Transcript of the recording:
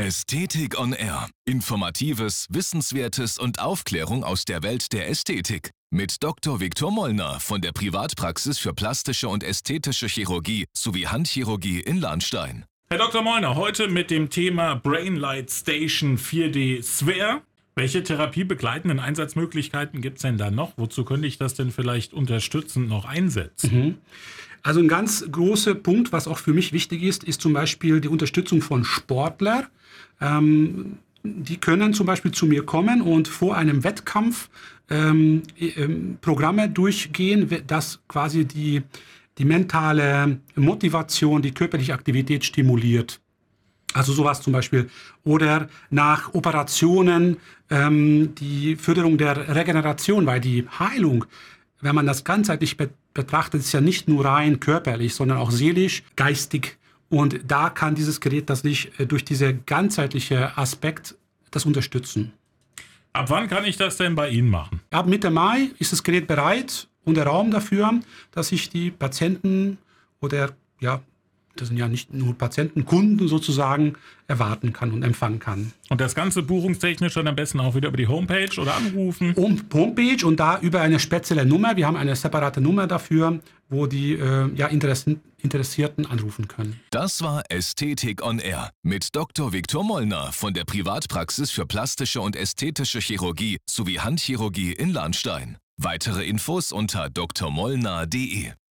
Ästhetik on Air. Informatives, Wissenswertes und Aufklärung aus der Welt der Ästhetik. Mit Dr. Viktor Mollner von der Privatpraxis für plastische und ästhetische Chirurgie sowie Handchirurgie in Lahnstein. Herr Dr. Mollner, heute mit dem Thema Brainlight Station 4D Sphere. Welche therapiebegleitenden Einsatzmöglichkeiten gibt es denn da noch? Wozu könnte ich das denn vielleicht unterstützend noch einsetzen? Also ein ganz großer Punkt, was auch für mich wichtig ist, ist zum Beispiel die Unterstützung von Sportlern. Die können zum Beispiel zu mir kommen und vor einem Wettkampf Programme durchgehen, das quasi die mentale Motivation, die körperliche Aktivität stimuliert. Also sowas zum Beispiel. Oder nach Operationen die Förderung der Regeneration, weil die Heilung, wenn man das ganzheitlich betrachtet, ist ja nicht nur rein körperlich, sondern auch seelisch, geistig. Und da kann dieses Gerät das nicht durch diesen ganzheitlichen Aspekt das unterstützen. Ab wann kann ich das denn bei Ihnen machen? Ab Mitte Mai ist das Gerät bereit und der Raum dafür, dass sich die Patienten oder das sind ja nicht nur Patienten, Kunden sozusagen, erwarten kann und empfangen kann. Und das Ganze buchungstechnisch dann am besten auch wieder über die Homepage oder anrufen? Homepage und da über eine spezielle Nummer. Wir haben eine separate Nummer dafür, wo die Interessierten anrufen können. Das war Ästhetik on Air mit Dr. Viktor Mollner von der Privatpraxis für plastische und ästhetische Chirurgie sowie Handchirurgie in Lahnstein. Weitere Infos unter drmollner.de.